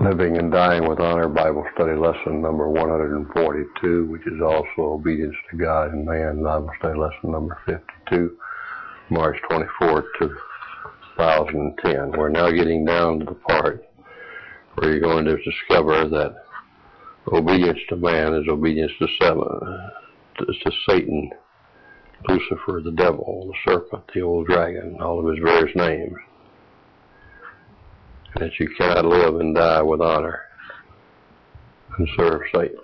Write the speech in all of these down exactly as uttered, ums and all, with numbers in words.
Living and Dying with Honor, Bible Study Lesson number one hundred forty-two, which is also Obedience to God and Man, Bible Study Lesson number fifty-two, March twenty-fourth, two thousand ten. We're now getting down to the part where you're going to discover that obedience to man is obedience to seven, to, to Satan, Lucifer, the devil, the serpent, the old dragon, all of his various names. That you cannot live and die with honor and serve Satan.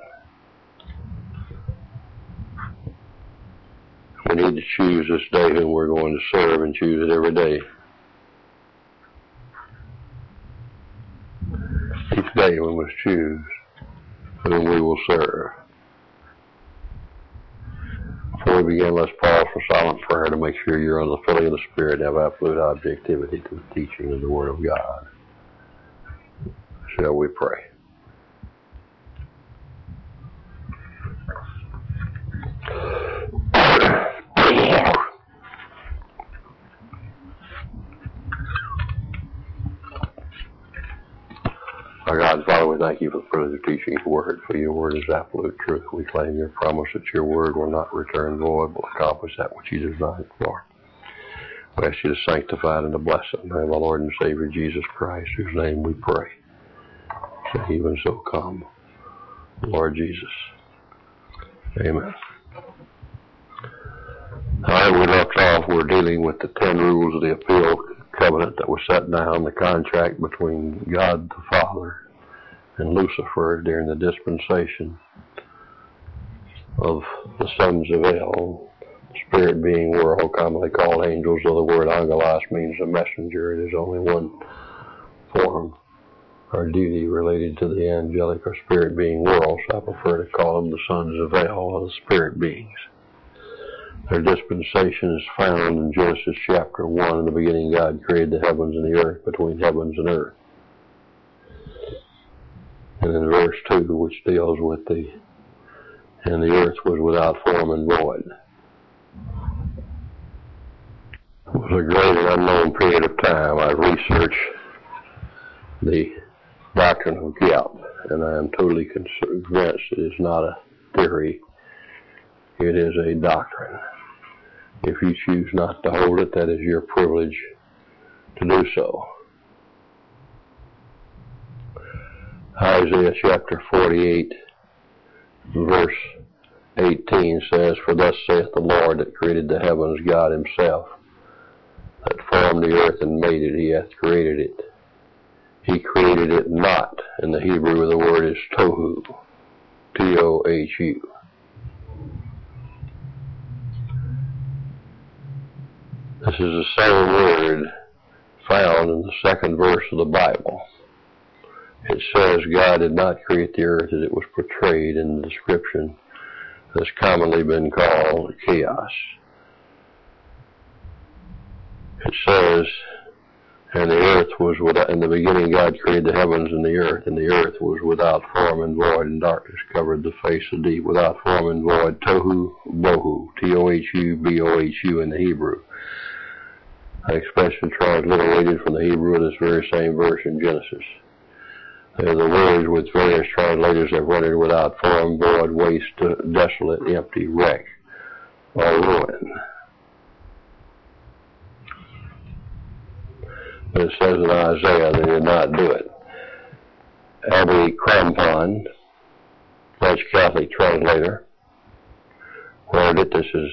We need to choose this day whom we're going to serve and choose it every day. Each day we must choose whom we will serve. Before we begin, let's pause for silent prayer to make sure you're under the filling of the Spirit and have absolute objectivity to the teaching of the Word of God. Shall we pray? Our God and Father, we thank you for the privilege of teaching your word, for your word is absolute truth. We claim your promise that your word will not return void, but accomplish that which you designed it for. We ask you to sanctify it and to bless it. In the name of our Lord and Savior Jesus Christ, whose name we pray. So even so come, Lord Jesus. Amen. All right, we left off, we're dealing with the ten rules of the appeal covenant that was set down, the contract between God the Father and Lucifer during the dispensation of the sons of El, the spirit being world, commonly called angels, though the word angelos means a messenger. It is only one form or duty related to the angelic or spirit being world, so I prefer to call them the sons of El, or the spirit beings. Their dispensation is found in Genesis chapter one. In the beginning, God created the heavens and the earth, between heavens and earth. And in verse two, which deals with the, and the earth was without form and void. It was a great and unknown period of time. I researched the doctrine of Giap, and I am totally convinced it is not a theory. It is a doctrine. If you choose not to hold it, that is your privilege to do so. Isaiah chapter forty-eight, verse eighteen says, "For thus saith the Lord that created the heavens, God himself, that formed the earth and made it, he hath created it. He created it not." In the Hebrew, the word is tohu, T O H U. This is the same word found in the second verse of the Bible. It says God did not create the earth as it was portrayed in the description that's commonly been called chaos. It says, and the earth was without, in the beginning God created the heavens and the earth, and the earth was without form and void, and darkness covered the face of the deep. Without form and void, tohu bohu, T O H U B O H U in the Hebrew. An expression transliterated from the Hebrew of this very same verse in Genesis. They are the words which various translators have rendered without form, void, waste, desolate, empty, wreck, or ruin. But it says in Isaiah they did not do it. Abby Crampon, French Catholic translator, wrote it. This is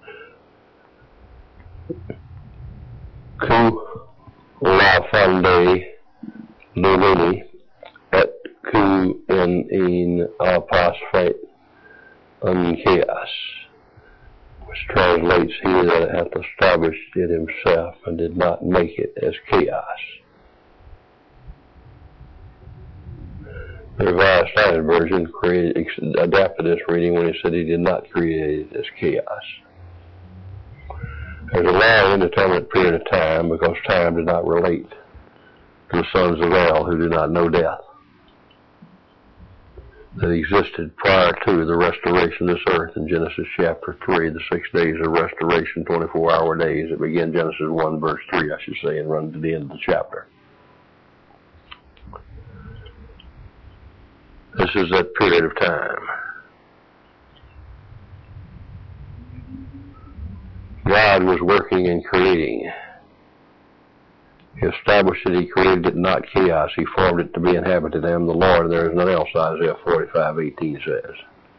Ku la fonde lumini et ku in in apostate un chaos, which translates, he that hath established it himself and did not make it as chaos. The Revised Standard Version created, adapted this reading when he said he did not create it as chaos. There's a long indeterminate period of time, because time did not relate to the sons of El who do not know death, that existed prior to the restoration of this earth in Genesis chapter three, the six days of restoration, twenty-four hour days. It begin Genesis one verse three, I should say, and run to the end of the chapter. This is that period of time. God was working and creating. He established that he created it not chaos. He formed it to be inhabited. I am the Lord, and there is none else, Isaiah forty-five eighteen says.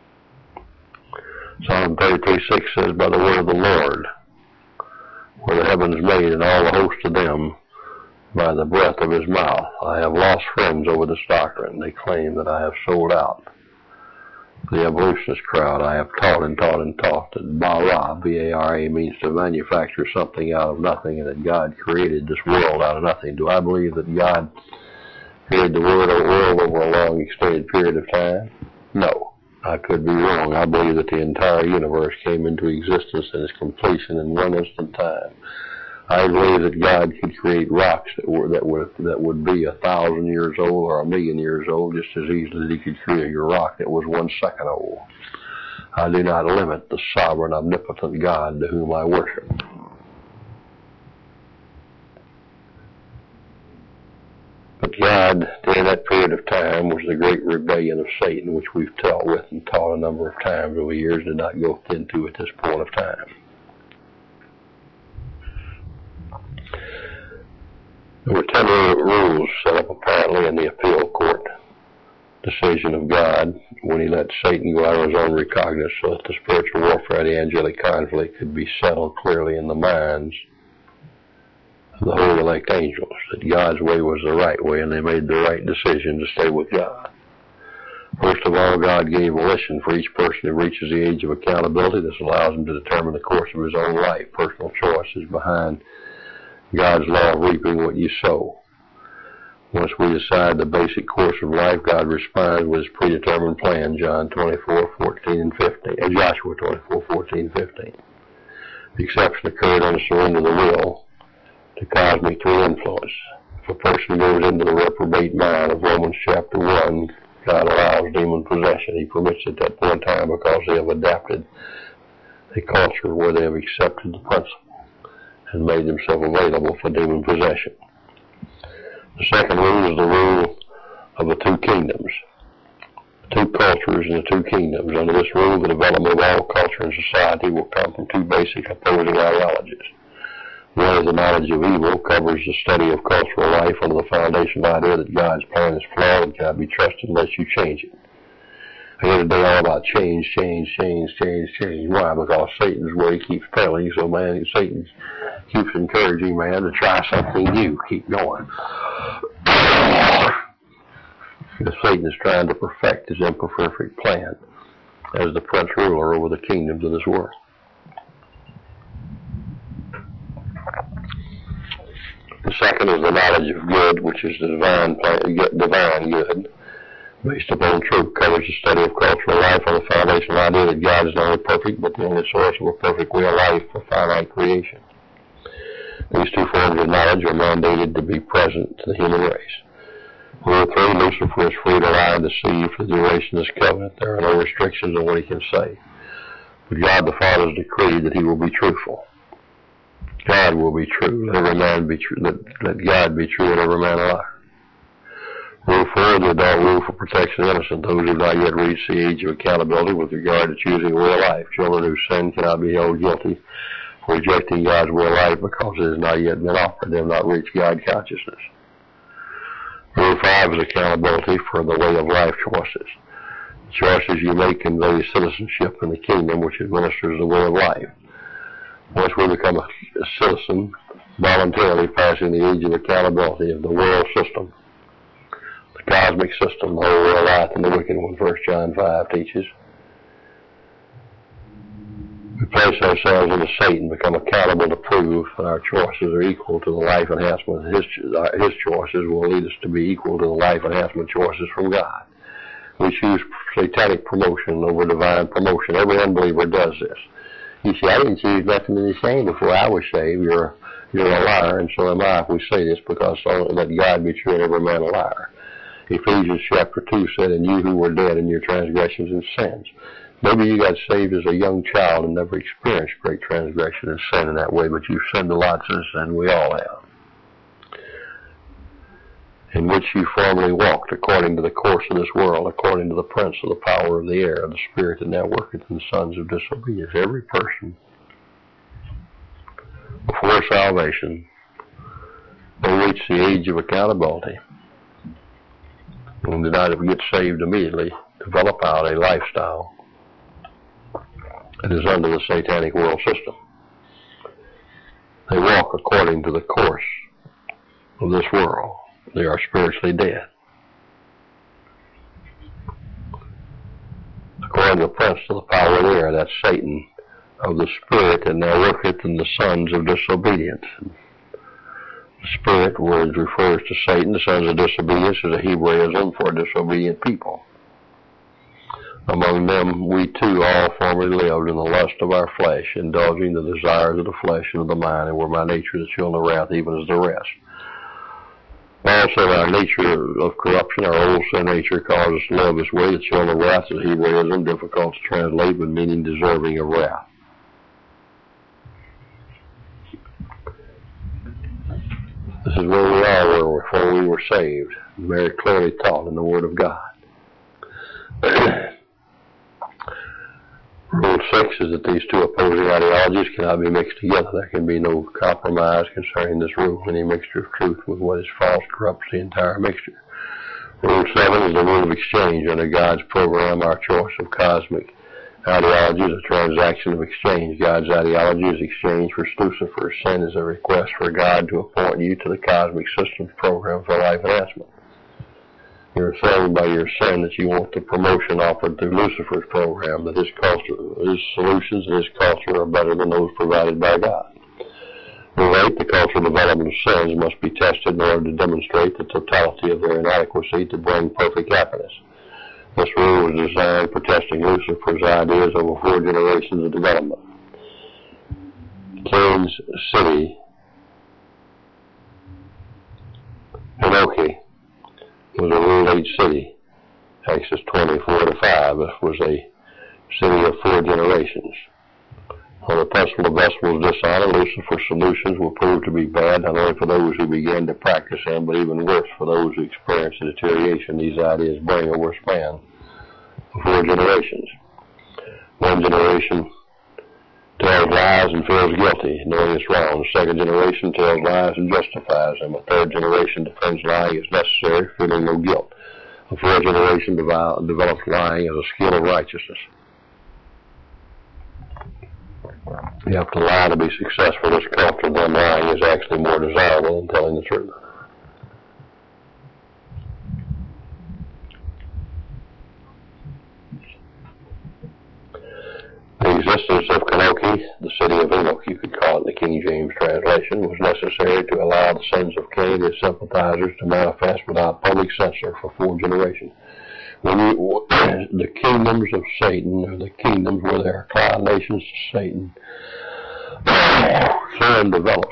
Psalm thirty-two six says, by the word of the Lord were the heavens made, and all the host of them by the breath of his mouth. I have lost friends over this doctrine. They claim that I have sold out. The evolutionist crowd, I have taught and taught and taught that bara, B A R A, means to manufacture something out of nothing, and that God created this world out of nothing. Do I believe that God created the world over a long extended period of time? No. I could be wrong. I believe that the entire universe came into existence in its completion in one instant time. I believe that God could create rocks that were that would that would be a thousand years old or a million years old just as easily as he could create a rock that was one second old. I do not limit the sovereign, omnipotent God to whom I worship. But God, during that period of time, was the great rebellion of Satan, which we've dealt with and taught a number of times over the years, did not go into at this point of time. There were ten rules set up apparently in the appeal court decision of God when he let Satan go out of his own recognizance so that the spiritual warfare, the angelic conflict, could be settled clearly in the minds of the holy elect angels, that God's way was the right way and they made the right decision to stay with God. First of all, God gave volition for each person who reaches the age of accountability. This allows him to determine the course of his own life. Personal choice is behind God's law of reaping what you sow. Once we decide the basic course of life, God responds with his predetermined plan, John twenty-four fourteen and fifteen, and Joshua twenty-four fourteen fifteen. The exception occurred on the surrender of the will to cosmic true influence. If a person goes into the reprobate mind of Romans chapter one, God allows demon possession. He permits it at that point in time because they have adapted a culture where they have accepted the principle and made themselves available for demon possession. The second rule is the rule of the two kingdoms, the two cultures and the two kingdoms. Under this rule, the development of all culture and society will come from two basic opposing ideologies. One is the knowledge of evil, covers the study of cultural life under the foundational idea that God's plan is flawed and cannot be trusted unless you change it. Here today all about change, change, change, change, change. Why? Because Satan's way keeps failing, so man, Satan keeps encouraging man to try something new. Keep going. Because Satan is trying to perfect his imperfect plan as the prince ruler over the kingdoms of this world. The second is the knowledge of good, which is the divine plan, divine good, based upon truth, covers the study of cultural life on the foundational idea that God is not only perfect, but the only source of a perfect way of life for finite creation. These two forms of knowledge are mandated to be present to the human race. Rule three, Lucifer is free to lie and deceive for the duration of this covenant. There are no restrictions on what he can say. But God the Father has decreed that he will be truthful. God will be true. Let every man be true. Let, let God be true and every man a liar. Rule four, the adult rule for protection of innocent, those who have not yet reached the age of accountability with regard to choosing a way of life. Children who sin cannot be held guilty for rejecting God's way of life because it has not yet been offered. They have not reached God consciousness. Rule five is accountability for the way of life choices. The choices you make convey citizenship in the kingdom which administers the way of life. Once we become a, a citizen, voluntarily passing the age of accountability of the world system, the cosmic system, the whole world life and the wicked one, First John five teaches, we place ourselves into Satan, become accountable to prove that our choices are equal to the life enhancement. His, his choices will lead us to be equal to the life enhancement choices from God. We choose satanic promotion over divine promotion. Every unbeliever does this. You see, I didn't choose nothing to be saved before I was saved. You're, you're a liar, and so am I if we say this, because so let God be true and every man a liar. Ephesians chapter two said, and you who were dead in your transgressions and sins. Maybe you got saved as a young child and never experienced great transgression and sin in that way, but you've sinned a lot since then. We all have. in which you formerly walked, according to the course of this world, according to the prince of the power of the air, the spirit that now worketh in the sons of disobedience. Every person, before salvation, will reach the age of accountability, and did not get saved immediately, develop out a lifestyle that is under the satanic world system. They walk according to the course of this world. They are spiritually dead. According to the prince of the power of the air, that's Satan, of the spirit that now worketh in the sons of disobedience. The spirit word refers to Satan. The sons of disobedience is a Hebraism for disobedient people. Among them we too all formerly lived in the lust of our flesh, indulging the desires of the flesh and of the mind, and were by nature the children of wrath, even as the rest. Also our nature of corruption, our old sin nature, caused us to live this way. The children of wrath is a Hebraism, difficult to translate, but meaning deserving of wrath. This is where we all were before we were saved, very clearly taught in the Word of God. Rule six is that these two opposing ideologies cannot be mixed together. There can be no compromise concerning this rule. Any mixture of truth with what is false corrupts the entire mixture. Rule seven is the rule of exchange. Under God's program, our choice of cosmic ideology is a transaction of exchange. God's ideology is exchange for Lucifer's. Sin is a request for God to appoint you to the cosmic system's program for life enhancement. You're saying by your sin that you want the promotion offered through Lucifer's program, that his culture, his solutions and his culture are better than those provided by God. Rule eight, the cultural development of sins must be tested in order to demonstrate the totality of their inadequacy to bring perfect happiness. This rule was designed for testing Lucifer's ideas over four generations of development. Cain's city, Enochi, was a rule-age city. Exodus twenty-four to five. This was a city of four generations. On the principle of vegetables dishonor, Lucifer's solutions will prove to be bad not only for those who began to practice them, but even worse for those who experience the deterioration these ideas bring over a span of four generations. One generation tells lies and feels guilty, knowing it's wrong. The second generation tells lies and justifies them. A third generation defends lying as necessary, feeling no guilt. A fourth generation develops lying as a skill of righteousness. You have to lie to be successful. This culture, then lying is actually more desirable than telling the truth. The existence of Kenoki, the city of Enoch, you could call it in the King James translation, was necessary to allow the sins of Cain and his sympathizers to manifest without public censor for four generations. When you, the kingdoms of Satan, or the kingdoms where there are inclinations to Satan, sin develops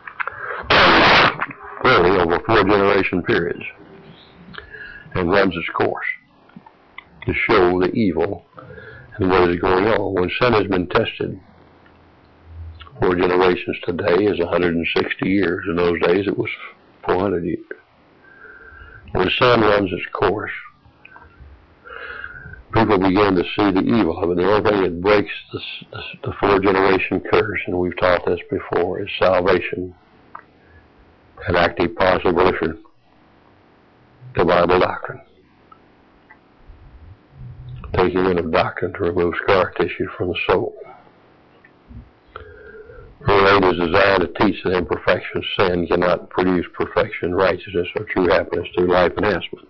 clearly over four generation periods and runs its course to show the evil and what is going on. When sin has been tested, four generations today is one hundred sixty years. In those days it was four hundred years. When sin runs its course, people begin to see the evil of it. The only thing that breaks the, the, the four generation curse, and we've taught this before, is salvation and active possibility to Bible doctrine. Taking in of doctrine to remove scar tissue from the soul. Rule eight is designed to teach that imperfection, sin cannot produce perfection, righteousness, or true happiness through life enhancement.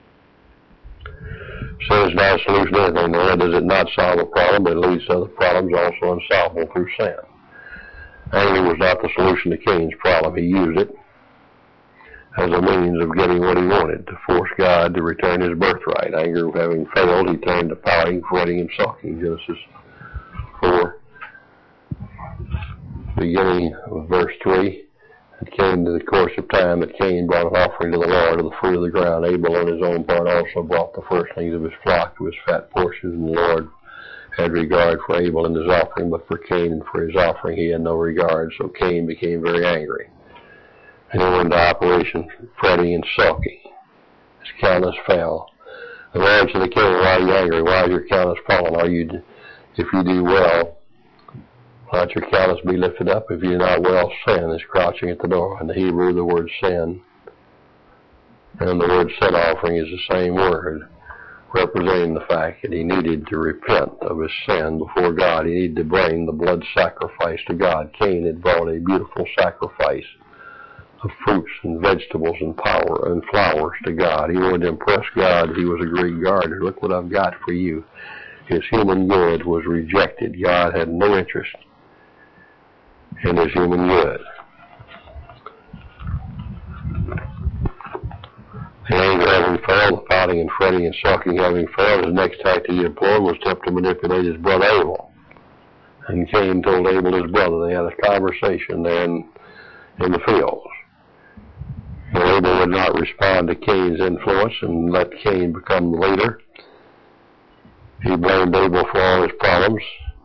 Sin is not a solution to anything. Not only does it not solve a problem, but it leads to other problems also unsolvable through sin. Anger was not the solution to Cain's problem. He used it as a means of getting what he wanted, to force God to return his birthright. Anger having failed, he turned to pouting, fretting, and sulking. Genesis four, beginning of verse three. It came to the course of time that Cain brought an offering to the Lord of the fruit of the ground. Abel on his own part also brought the firstlings of his flock, of his fat portions, and the Lord had regard for Abel and his offering, but for Cain and for his offering he had no regard. So Cain became very angry, And he went into operation fretting and sulking. His countenance fell. The Lord said to the king, why are you angry? Why is your countenance fallen? Are you, if you do well, let your countenance be lifted up. If you do not well, sin is crouching at the door. In the Hebrew, the word sin and the word sin offering is the same word, representing the fact that he needed to repent of his sin before God. He needed to bring the blood sacrifice to God. Cain had brought a beautiful sacrifice of fruits and vegetables and power and flowers to God. He wanted to impress God. He was a great gardener. Look what I've got for you. His human good was rejected. God had no interest in his human good. The anger having failed, the fighting and fretting and sulking having failed, his next tactic he employed was to attempt to manipulate his brother Abel. And Cain told Abel his brother. They had a conversation there in, in the fields. And Abel would not respond to Cain's influence and let Cain become the leader. He blamed Abel for all his problems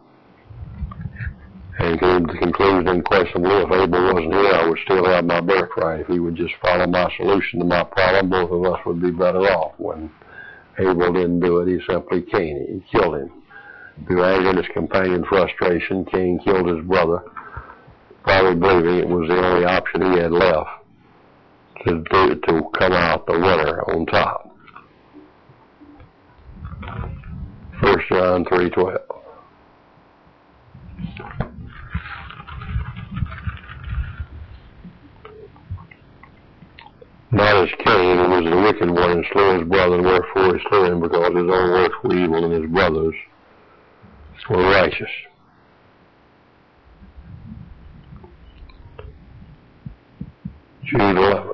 and came to the conclusion, unquestionably, if Abel wasn't here, I would still have my birthright. If he would just follow my solution to my problem, both of us would be better off. When Abel didn't do it, he simply Cain. He killed him. Through anger and his companion's frustration, Cain killed his brother, probably believing it was the only option he had left to, do, to come out the winner on top. First John three twelve. Not as Cain, who was the wicked one, and slew his brother, and wherefore he slew him, because his own works were evil, and his brothers were righteous. Jude eleven.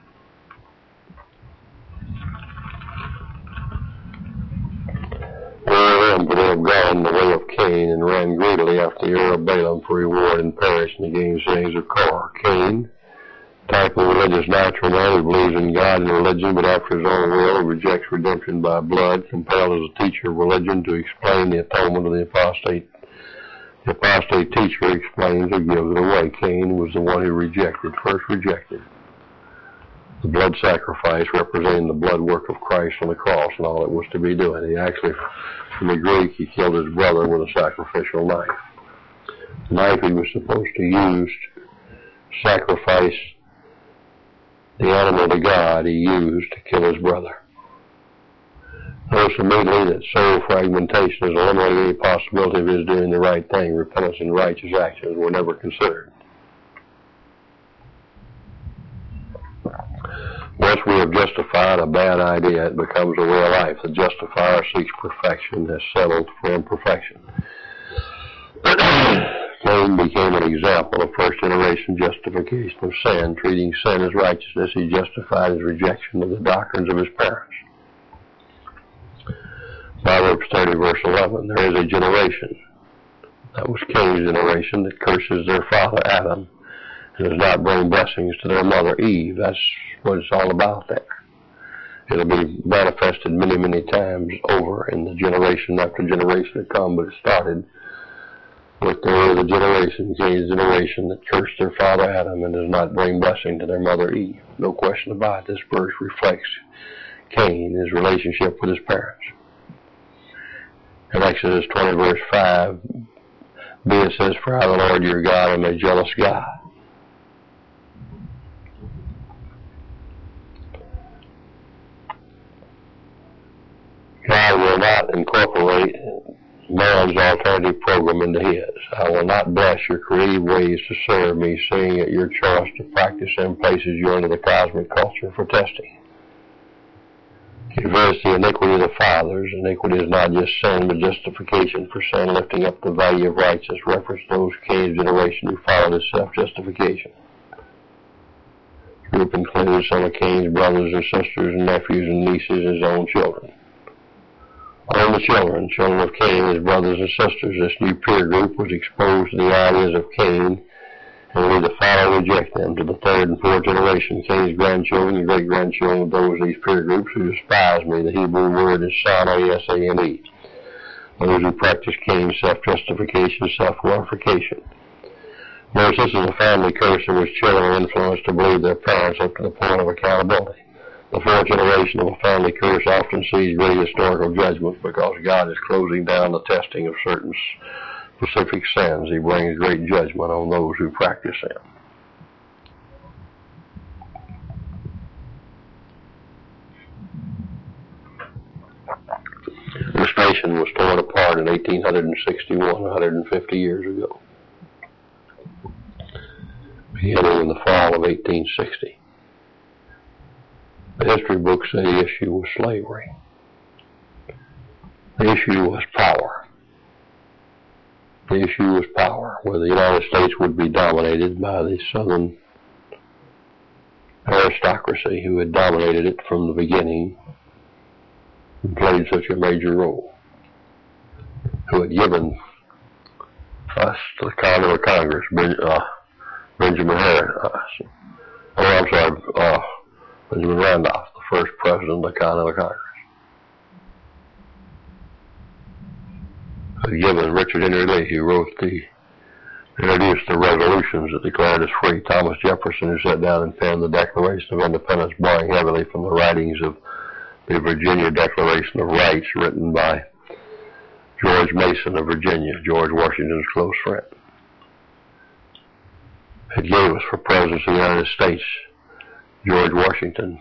Wherein but they have gone the way of Cain, and ran greedily after the heir of Balaam for reward, and perished in the gainsayings of Korah. Cain, type of religious natural man who believes in God and religion, but after his own will, he rejects redemption by blood, compelled as a teacher of religion to explain the atonement of the apostate. The apostate teacher explains or gives it away. Cain was the one who rejected, first rejected the blood sacrifice, representing the blood work of Christ on the cross and all it was to be doing. He actually, from the Greek, he killed his brother with a sacrificial knife. The knife he was supposed to use to sacrifice the animal to God, he used to kill his brother. Notice immediately that soul fragmentation is eliminating any possibility of his doing the right thing. Repentance and righteous actions were never considered. Once we have justified a bad idea, it becomes a way of life. The justifier seeks perfection, has settled for imperfection. Cain became an example of first generation justification of sin, treating sin as righteousness. He justified his rejection of the doctrines of his parents. Proverbs thirty, verse eleven, there is a generation, that was Cain's generation, that curses their father Adam and does not bring blessings to their mother Eve. That's what it's all about there. It'll be manifested many, many times over in the generation after generation to come, but it started with the, the generation, Cain's generation, that cursed their father Adam and does not bring blessing to their mother Eve. No question about it. This verse reflects Cain, his relationship with his parents. In Exodus twenty, verse five, B, it says, for I, the Lord your God, am a jealous God. God will not incorporate man's alternative program into his. I will not bless your creative ways to serve me, seeing it your choice to practice them places you into the cosmic culture for testing. He refers to the iniquity of the fathers. Iniquity is not just sin, but justification for sin, lifting up the value of righteousness. Reference those Cain's generation who followed his self-justification. The group included some of Cain's brothers and sisters and nephews and nieces and his own children. All the children, children of Cain, his brothers and sisters, this new peer group was exposed to the ideas of Cain, and we to follow and reject them to the third and fourth generation. Cain's grandchildren and great-grandchildren of those of these peer groups who despise me. The Hebrew word is son, A S A N E. Those who practice Cain's self-justification, self-glorification. Notice this is a family curse in which children are influenced to believe their parents up to the point of accountability. The fourth generation of a family curse often sees great historical judgments because God is closing down the testing of certain specific sins. He brings great judgment on those who practice them. This nation was torn apart in eighteen sixty-one, one hundred fifty years ago, beginning in the fall of eighteen sixty. The history books say the issue was slavery. The issue was power. The issue was power, where the United States would be dominated by the Southern aristocracy who had dominated it from the beginning and played such a major role, who had given us the Continental Congress, ben, uh, Benjamin Harris, uh, oh, I'm sorry, uh, Benjamin Randolph, the first president of the Continental Congress, had given Richard Henry Lee, who wrote the, introduced the resolutions that declared us free, Thomas Jefferson, who sat down and penned the Declaration of Independence, borrowing heavily from the writings of the Virginia Declaration of Rights, written by George Mason of Virginia, George Washington's close friend. It gave us for presidents of the United States George Washington,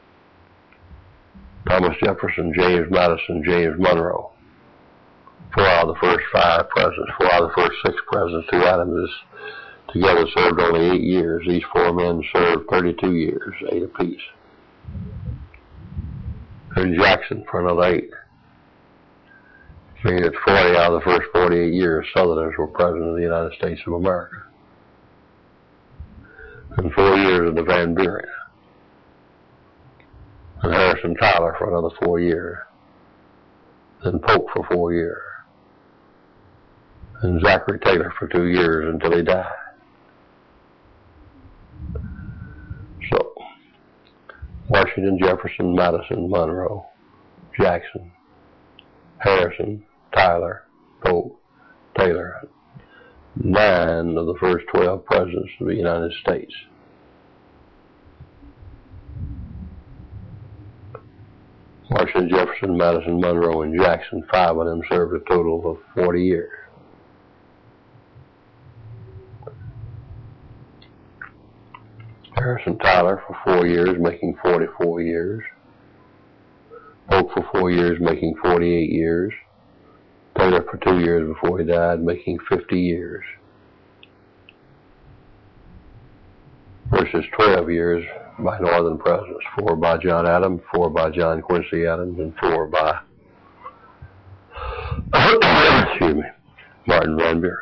Thomas Jefferson, James Madison, James Monroe. Four out of the first five presidents, four out of the first six presidents, two Adams together served only eight years. These four men served thirty-two years, eight apiece. And Jackson for another eight. Meaning that forty out of the first forty-eight years, Southerners were president of the United States of America. And four years of the Van Buren. And Harrison Tyler for another four years. Then Polk for four years. And Zachary Taylor for two years until he died. So, Washington, Jefferson, Madison, Monroe, Jackson, Harrison, Tyler, Polk, Taylor, nine of the first twelve presidents of the United States. Washington, Jefferson, Madison, Monroe, and Jackson, five of them served a total of forty years. Harrison Tyler for four years, making forty-four years. Polk for four years, making forty-eight years. Taylor for two years before he died, making fifty years. Versus twelve years by Northern presidents, four by John Adams, four by John Quincy Adams, and four by excuse me, Martin Van Buren.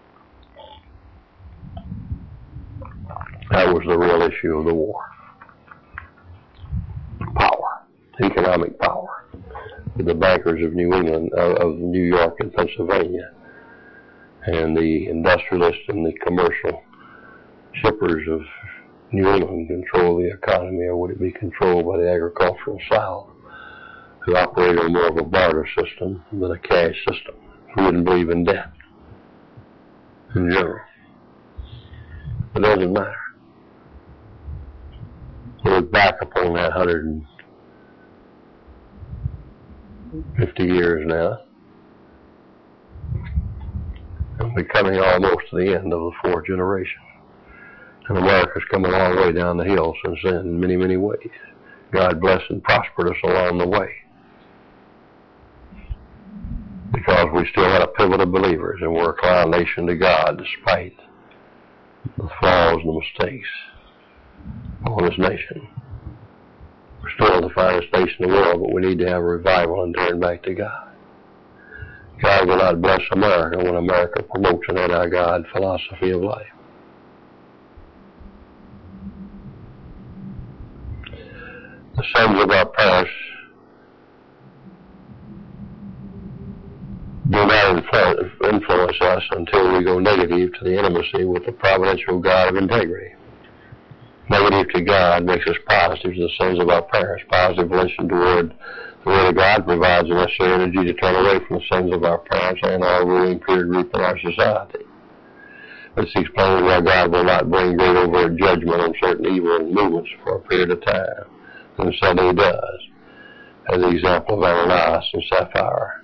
That was the real issue of the war. Power, economic power. The bankers of New England, uh, of New York and Pennsylvania, and the industrialists and the commercial shippers of New England control the economy, or would it be controlled by the agricultural South, who operate on more of a barter system than a cash system, who wouldn't believe in debt in general? It doesn't matter. We look back upon that one hundred fifty years now, and we're coming almost to the end of the fourth generation. And America's come a long way down the hill since then in many, many ways. God bless and prospered us along the way, because we still had a pivot of believers, and we're a clown nation to God despite the flaws and the mistakes on this nation. We're still the finest nation in the world, but we need to have a revival and turn back to God. God will not bless America when America promotes an anti-God philosophy of life. The sins of our parents do not influence us until we go negative to the intimacy with the providential God of integrity. Negative to God makes us positive to the sins of our parents. Positive relation toward the Word of God provides the necessary energy to turn away from the sins of our parents and our ruling peer group in our society. This explains why God will not bring great overt judgment on certain evil movements for a period of time, and suddenly He does, as the example of Ananias and Sapphira.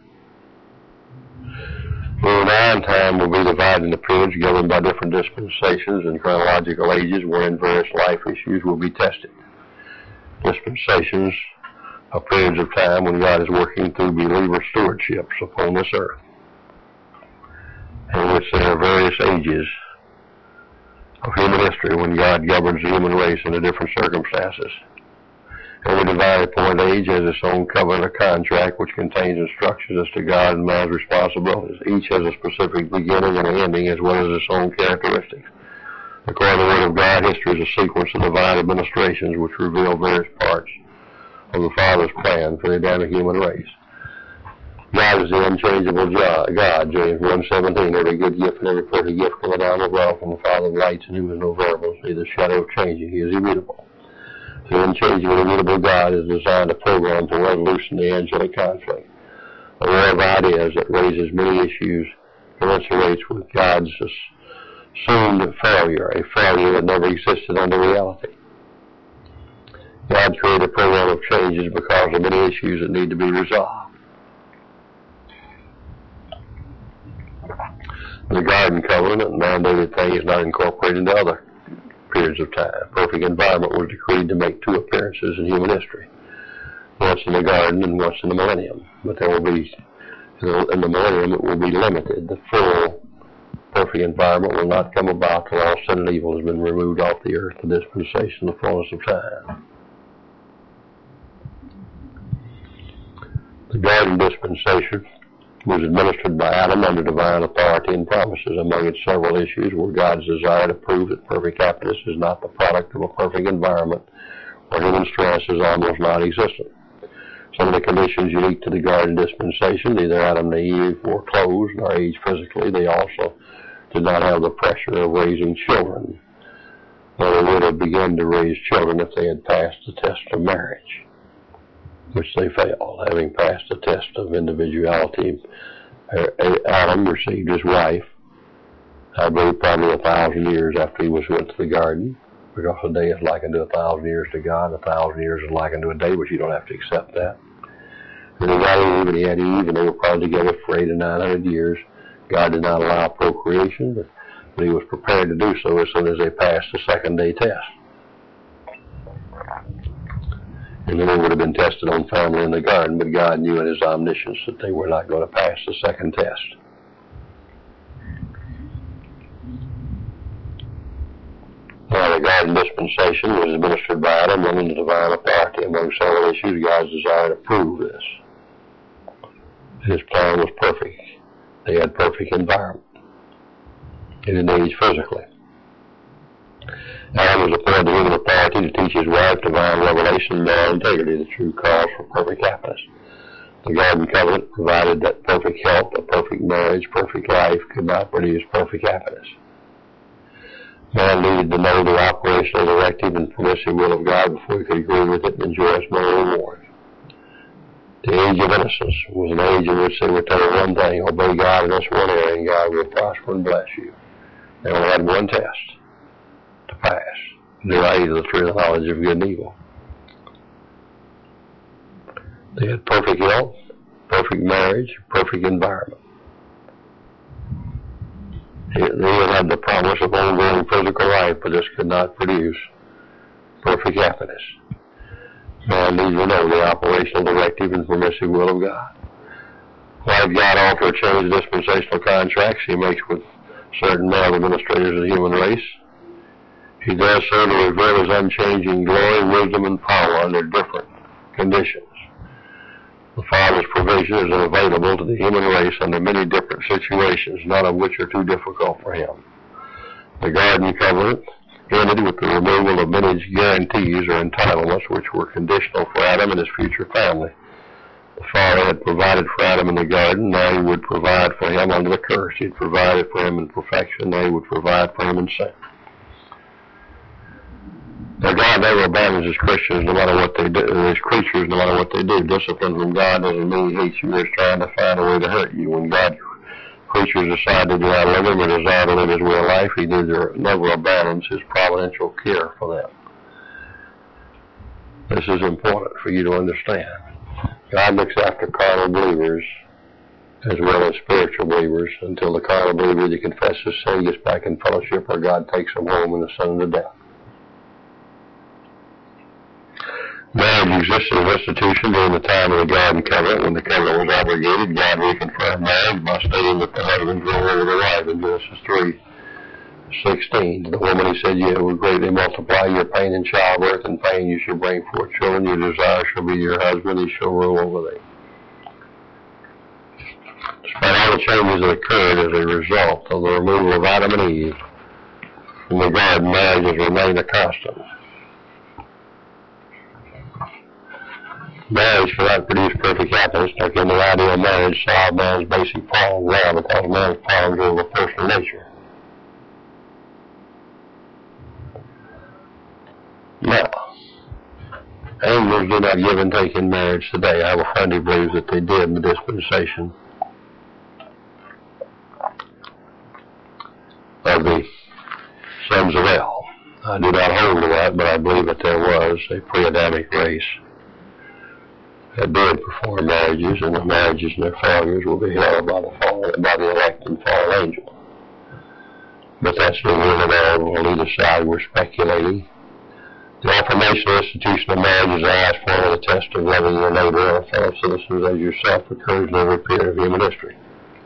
Rule nine, time will be divided into periods governed by different dispensations and chronological ages wherein various life issues will be tested. Dispensations are periods of time when God is working through believer stewardships upon this earth, in which there are various ages of human history when God governs the human race under different circumstances. Every divine appointed age has its own covenant or contract which contains instructions as to God and man's responsibilities. Each has a specific beginning and ending as well as its own characteristics. According to the Word of God, history is a sequence of divine administrations which reveal various parts of the Father's plan for the Adamic human race. God is the unchangeable God, James one seventeen. Every good gift and every perfect gift cometh down above from the Father of lights, in whom is no variable, neither shadow of changing. He is immutable. The unchangeable, immutable God is designed a program to resolution the angelic conflict. A war of ideas that raises many issues commensurates with God's assumed failure, a failure that never existed under reality. God created a program of changes because of many issues that need to be resolved. The Garden Covenant mandated things not incorporated into other periods of time. Perfect environment was decreed to make two appearances in human history, once in the garden and once in the millennium. But there will be, in the millennium, it will be limited. The full perfect environment will not come about till all sin and evil has been removed off the earth, the dispensation, the fullness of time. The garden dispensation was administered by Adam under divine authority and promises. Among its several issues were God's desire to prove that perfect happiness is not the product of a perfect environment where human stress is almost non-existent. Some of the conditions unique to the garden dispensation, neither Adam nor Eve were clothes nor aged physically. They also did not have the pressure of raising children, though they would have begun to raise children if they had passed the test of marriage, which they failed. Having passed the test of individuality, Adam received his wife, I believe probably a thousand years after he was went to the garden, because a day is likened to a thousand years to God, a thousand years is likened to a day, but you don't have to accept that. And he got Eve, and he had Eve, and they were probably together for eight or nine hundred years. God did not allow procreation, but, but he was prepared to do so as soon as they passed the second day test. And then they would have been tested on family in the garden, but God knew in his omniscience that they were not going to pass the second test. Now, the garden dispensation was administered by Adam under the divine authority. Among several issues, God's desire to prove this. His plan was perfect. They had perfect environment. He didn't age physically. Adam was appointed human authority to teach his wife divine revelation and moral integrity, the true cause for perfect happiness. The Garden Covenant provided that perfect health, a perfect marriage, perfect life could not produce perfect happiness. Man needed to know the operational, directive, and permissive will of God before he could agree with it and enjoy its moral reward. The age of innocence was an age in which they were told one thing: obey God in this one area, and God will prosper and bless you. They only had one test to pass: the right of the true knowledge of good and evil. They had perfect health, perfect marriage, perfect environment. They had the promise of ongoing physical life, but this could not produce perfect happiness. Man needs to know the operational, directive, and permissive will of God. Why did God alter or change the dispensational contracts he makes with certain male administrators of the human race? He does so to reveal his unchanging glory, wisdom, and power under different conditions. The Father's provision is available to the human race under many different situations, none of which are too difficult for him. The Garden Covenant ended with the removal of many guarantees or entitlements which were conditional for Adam and his future family. The Father had provided for Adam in the garden, now he would provide for him under the curse. He had provided for him in perfection, now he would provide for him in sin. Now, God never abandons his Christians no matter what they do, his creatures no matter what they do. Discipline from God doesn't mean he hates you or is trying to find a way to hurt you. When God creatures decide to do not live him or desire to live his way of life, he neither never abandons his providential care for them. This is important for you to understand. God looks after carnal believers as well as spiritual believers until the carnal believer that confesses sin gets back in fellowship or God takes him home in the son of death. Marriage existed as an institution during the time of the Garden Covenant. When the covenant was abrogated, God reconfirmed marriage by stating that the husband ruled over the wife in Genesis three sixteen. To the woman he said, "You will greatly multiply your pain in childbirth, and pain you shall bring forth children. Your desire shall be your husband, he shall rule over thee." Despite all the changes that occurred as a result of the removal of Adam and Eve from the garden, marriage has remained a constant. Marriage cannot produce perfect happiness, nor can the idea of marriage solve man's basic problems now, because man's problems are of a personal nature. Now, angels do not give and take in marriage today. I have a friend who believes that they did in the dispensation of the sons of El. I do not hold to that, but I believe that there was a pre-Adamic race that did perform marriages, and the marriages and their failures will be held by the fall, by the elect and fallen angel. But that's the will of all. On either side, we're speculating. The affirmational institution of marriage is the highest form of the test of loving your neighbor or fellow citizens as yourself occurs in every period of human history.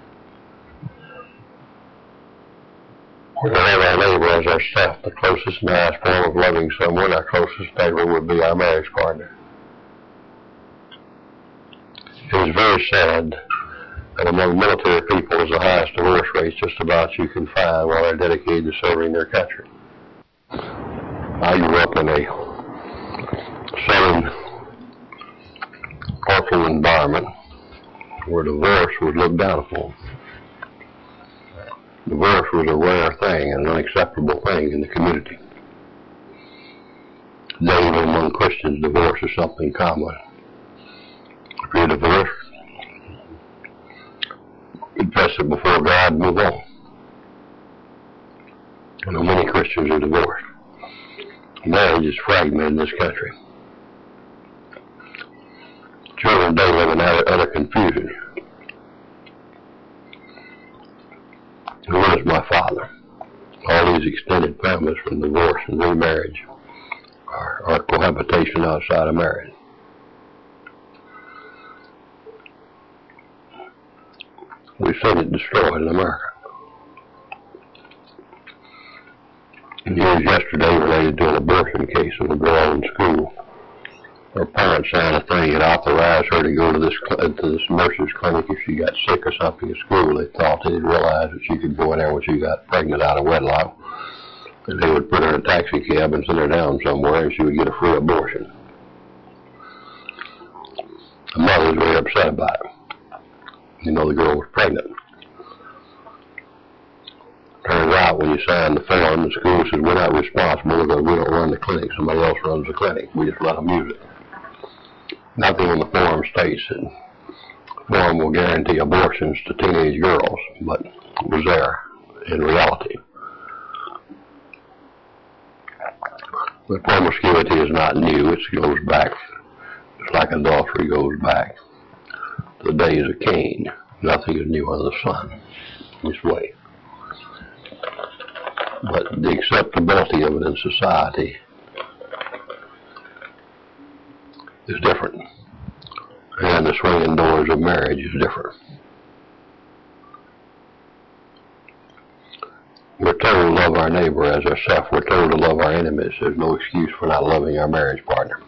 We have our neighbor as ourself. The closest and highest form of loving someone, our closest neighbor, would be our marriage partner. It is very sad that among military people is the highest divorce rate just about you can find while they're dedicated to serving their country. I grew up in a southern cultural environment where divorce was looked down upon. Divorce was a rare thing and an unacceptable thing in the community. Today, even among Christians, divorce is something common. If you're divorced, confess it before God and move on. I know many Christians are divorced. Marriage is fragmented in this country. Children today live in utter, utter confusion. Who is my father? All these extended families from divorce and remarriage are, are cohabitation outside of marriage. We've seen it destroyed in America. News yesterday related to an abortion case of a girl in school. Her parents signed a thing that authorized her to go to this to this nurse's clinic if she got sick or something at school. They thought they didn't realize that she could go in there when she got pregnant out of wedlock, and they would put her in a taxi cab and send her down somewhere, and she would get a free abortion. The mother was very upset about it. You know, the girl was pregnant. Turns out when you sign the form, the school says, we're not responsible because we don't run the clinic. Somebody else runs the clinic. We just let them use it. Nothing on the form states that the form will guarantee abortions to teenage girls, but it was there in reality. But promiscuity is not new. It goes back, it's like adultery goes back to the days of Cain. Nothing is new under the sun this way. But the acceptability of it in society is different. And the swinging doors of marriage is different. We're told to love our neighbor as ourselves. We're told to love our enemies. There's no excuse for not loving our marriage partner.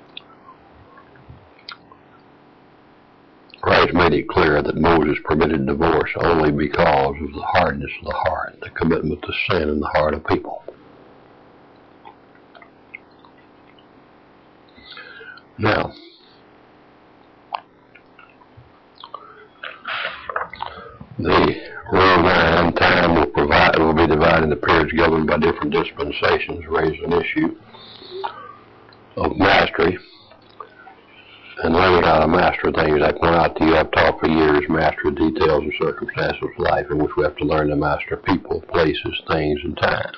Christ made it clear that Moses permitted divorce only because of the hardness of the heart, the commitment to sin in the heart of people. Now, the world and time will provide will be divided into periods governed by different dispensations, raise an issue of mastery and whether or out a master of things. I point out to you, I've taught for years, master of details and circumstances of life, in which we have to learn to master people, places, things, and time.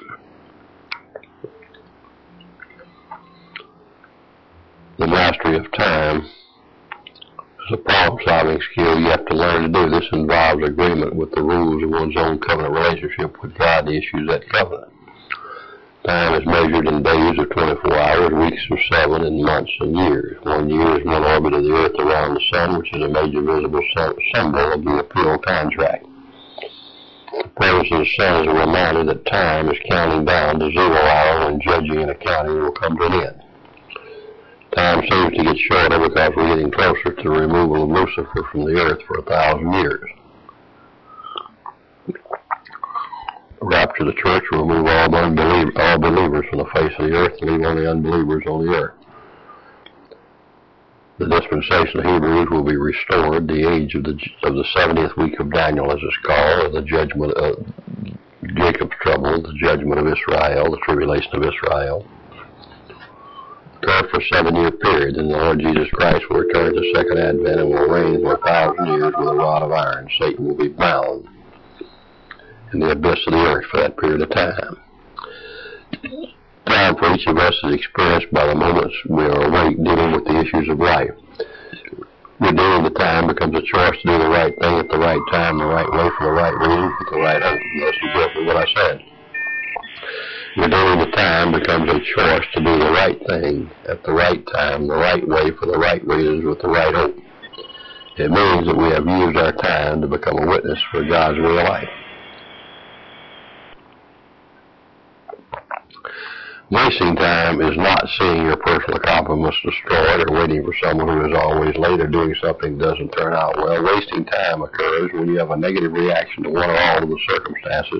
The mastery of time is a problem-solving skill you have to learn to do. This involves agreement with the rules of one's own covenant relationship with God, the issues of that covenant. Time is measured in days of twenty-four hours, weeks of seven, and months and years. One year is one orbit of the earth around the sun, which is a major visible symbol of the appeal contract. The presence of the sun is a reminder that time is counting down to zero hour when judging and accounting will come to an end. Time seems to get shorter because we're getting closer to the removal of Lucifer from the earth for a thousand years. The rapture of the church will remove all, unbeliever, all believers from the face of the earth and leave only unbelievers on the earth. The dispensation of Hebrews will be restored. The age of the of the seventieth week of Daniel, as it's called, the judgment of Jacob's trouble, the judgment of Israel, the tribulation of Israel, occur for a seven-year period. Then the Lord Jesus Christ will return at the second advent and will reign for a thousand years with a rod of iron. Satan will be bound in the abyss of the earth for that period of time. Time for each of us is experienced by the moments we are awake dealing with the issues of life. Redeeming the time becomes a choice to do the right thing at the right time, the right way, for the right reason, with the right hope. That's exactly what I said. Redeeming the time becomes a choice to do the right thing at the right time, the right way, for the right reasons, with the right hope. It means that we have used our time to become a witness for God's real life. Wasting time is not seeing your personal accomplishments destroyed or waiting for someone who is always late or doing something that doesn't turn out well. Wasting time occurs when you have a negative reaction to one or all of the circumstances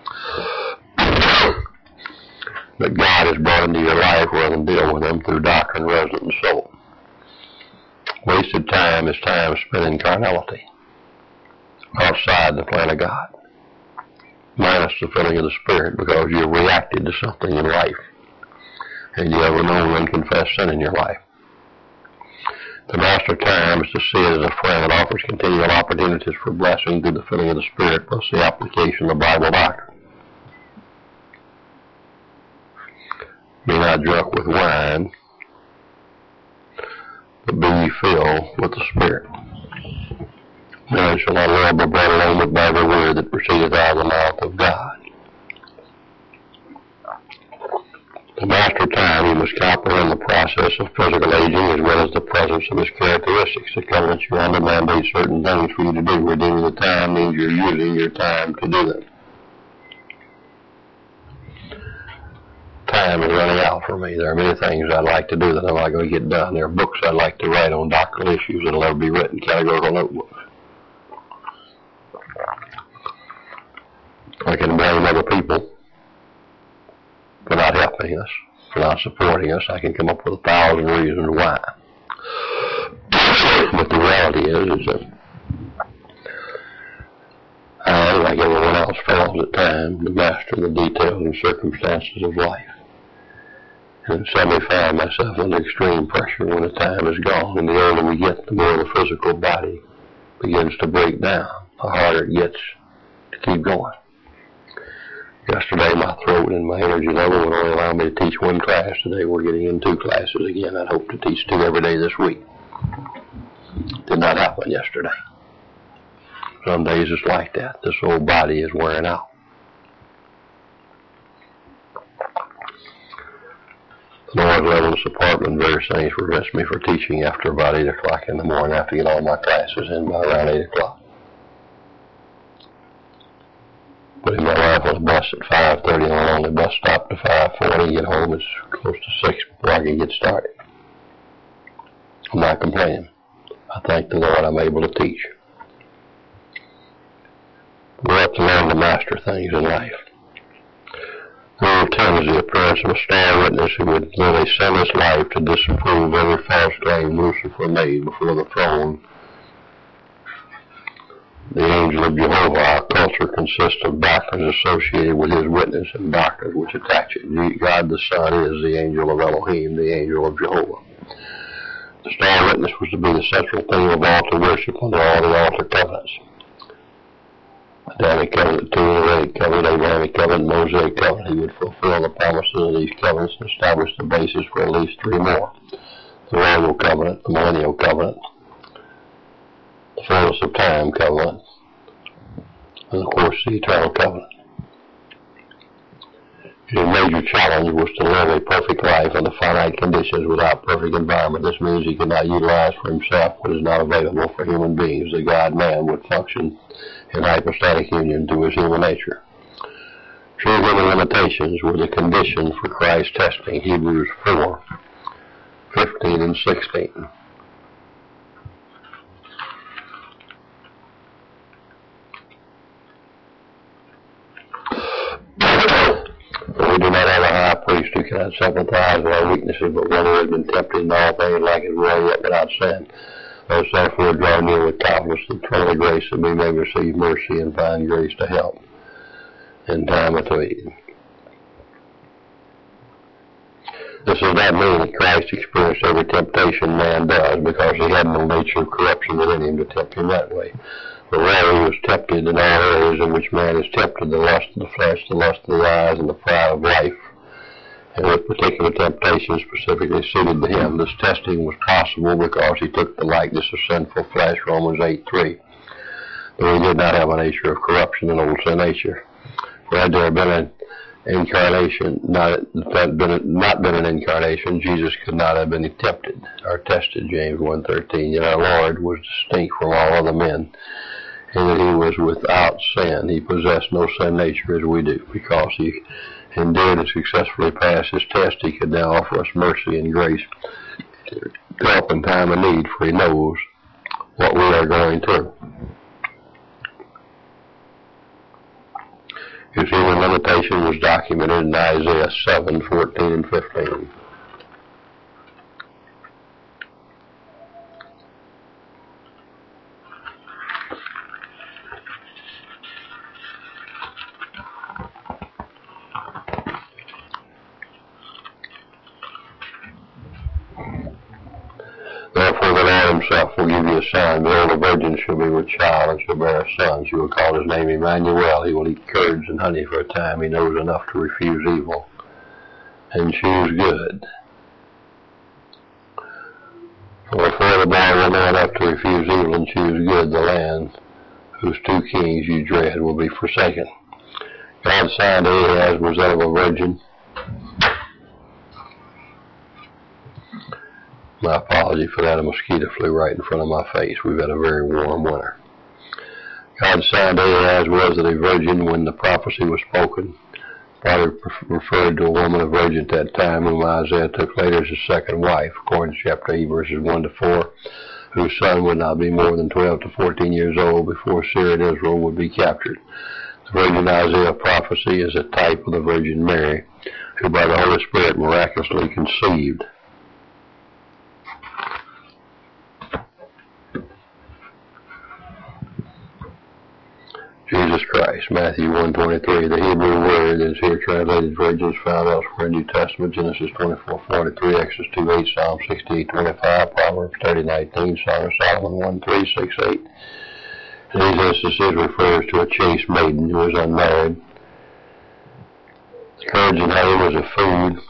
that God has brought into your life rather than deal with them through doctrine, resident, and soul. Wasted time is time spent in carnality, outside the plan of God, minus the filling of the Spirit, because you have reacted to something in life and you have a known unconfessed sin in your life. To master time is to see it as a friend that offers continual opportunities for blessing through the filling of the Spirit, plus the application of Bible doctrine. Be not drunk with wine, but be ye filled with the Spirit. Man shall not live by bread alone, but by every word that proceedeth out of the mouth of God. To master time, you must comprehend the process of physical aging as well as the presence of its characteristics. The covenants you're under mandate certain things for you to do. Redeeming the time means you're using your time to do them. Time is running out for me. There are many things I'd like to do that I'm not going to get done. There are books I'd like to write on doctrinal issues that will never be written, categorical notebooks. I can blame other people for not helping us, for not supporting us. I can come up with a thousand reasons why. But the reality is, is that I, like everyone else, fails at times to master the details and circumstances of life. And suddenly find myself under extreme pressure when the time is gone. And the older we get, the more the physical body begins to break down, the harder it gets to keep going. Yesterday, my throat and my energy level would only allow me to teach one class. Today, we're getting in two classes again. I'd hope to teach two every day this week. Did not happen yesterday. Some days it's like that. This old body is wearing out. The Lord level us apart when various things prevents me from teaching after about eight o'clock in the morning. I have to get all my classes in by around eight o'clock. Putting my wife on a bus at five thirty and on the bus stop to five forty, get home, it's close to six before I can get started. I'm not complaining. I thank the Lord I'm able to teach. We have to learn to master things in life. Rule ten is the appearance of a star witness who would literally send his life to disapprove every false claim Lucifer made before the throne. The angel of Jehovah. Our culture consists of doctrines associated with his witness and doctrines which attach it. God the Son is the angel of Elohim, the angel of Jehovah. The star witness was to be the central theme of altar worship under all the altar covenants. The Adamic covenant, the Noahic covenant, Abrahamic covenant, Mosaic covenant. He would fulfill the promises of these covenants and establish the basis for at least three more. The royal covenant, the millennial covenant, the fullness of time covenant, and of course the eternal covenant. His major challenge was to live a perfect life under finite conditions without perfect environment. This means he could not utilize for himself what is not available for human beings. The God-man would function in hypostatic union to his human nature. True human limitations were the condition for Christ's testing. Hebrews four, fifteen and sixteen. We do not have a high priest who cannot sympathize with our weaknesses, but one who has been tempted in all things like as well, yet without sin. Let us therefore draw near with confidence to the throne of grace, that we may receive mercy and find grace to help in time of need. This does not mean that Christ experienced every temptation man does, because he had no nature of corruption within him to tempt him that way. But rather he was tempted in all areas in which man is tempted, the lust of the flesh, the lust of the eyes, and the pride of life. And this particular temptation specifically suited to him. This testing was possible because he took the likeness of sinful flesh, Romans eight three. Though he did not have a nature of corruption, an old sin nature. For had there been an incarnation, not, had been, not been an incarnation, Jesus could not have been tempted or tested, James one thirteen. Yet our Lord was distinct from all other men, in that he was without sin. He possessed no sin nature as we do. Because he endured and successfully passed his test, he could now offer us mercy and grace to help in time of need, for he knows what we are going through. His human limitation was documented in Isaiah seven, fourteen and fifteen. Therefore the Lord himself will give you a sign. Behold, a virgin shall be with child, and shall bear a son. She will call his name Emmanuel. He will eat curds and honey for a time. He knows enough to refuse evil and choose good. For before the boy will know enough to refuse evil and choose good, the land whose two kings you dread will be forsaken. God's sign to Ahaz was that of a virgin. My apology for that. A mosquito flew right in front of my face. We've had a very warm winter. God's sign to Ahaz was that a virgin, when the prophecy was spoken, probably referred to a woman, a virgin at that time, whom Isaiah took later as his second wife, according to chapter eight, verses one to four, whose son would not be more than twelve to fourteen years old before Syria and Israel would be captured. The virgin Isaiah prophecy is a type of the Virgin Mary, who by the Holy Spirit miraculously conceived. Jesus Christ, Matthew one twenty-three. The Hebrew word is here translated virgin is found elsewhere in the New Testament. Genesis twenty-four forty-three, Exodus two eight, Psalm sixty-eight twenty-five, Proverbs thirty nineteen, Song of Solomon one three six eight. In these instances refers to a chaste maiden who is unmarried. The curds and honey was a food